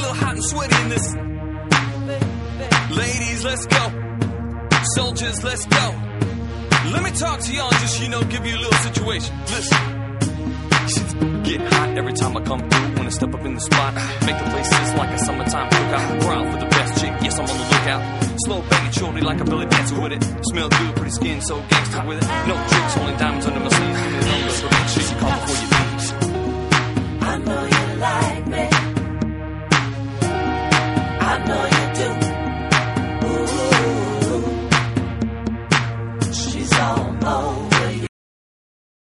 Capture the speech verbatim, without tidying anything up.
little hot and sweaty in this. Ladies, let's go. Soldiers, let's go. Let me talk to y'all, just, you know, give you a little situation. Listen. Shit get hot every time I come through. When I step up in the spot, make the place sizzle like a summertime cookout. Ground for the best chick, yes, I'm on the lookout. Slow banging shorty like a belly dancer with it. Smell good, pretty skin, so gangsta with it. No tricks, only diamonds under my sleeve. Give me the number, so shit you call before you